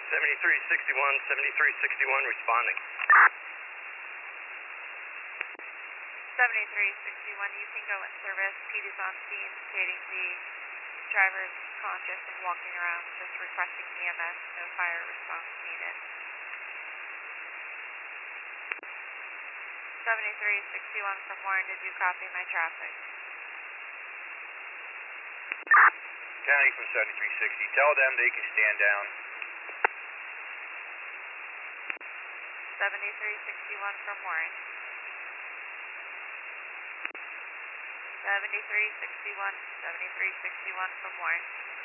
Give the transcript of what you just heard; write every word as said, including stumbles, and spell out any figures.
seventy-three sixty-one, seventy-three sixty-one responding. seventy-three sixty-one, you can go in service. Pete is on scene stating the driver is conscious and walking around, just requesting E M S, no fire response needed. seventy-three sixty-one from Warren, did you copy my traffic? County from seventy-three sixty, tell them they can stand down. seventy-three sixty-one from Warren. seventy-three sixty-one, seventy-three sixty-one from Warren.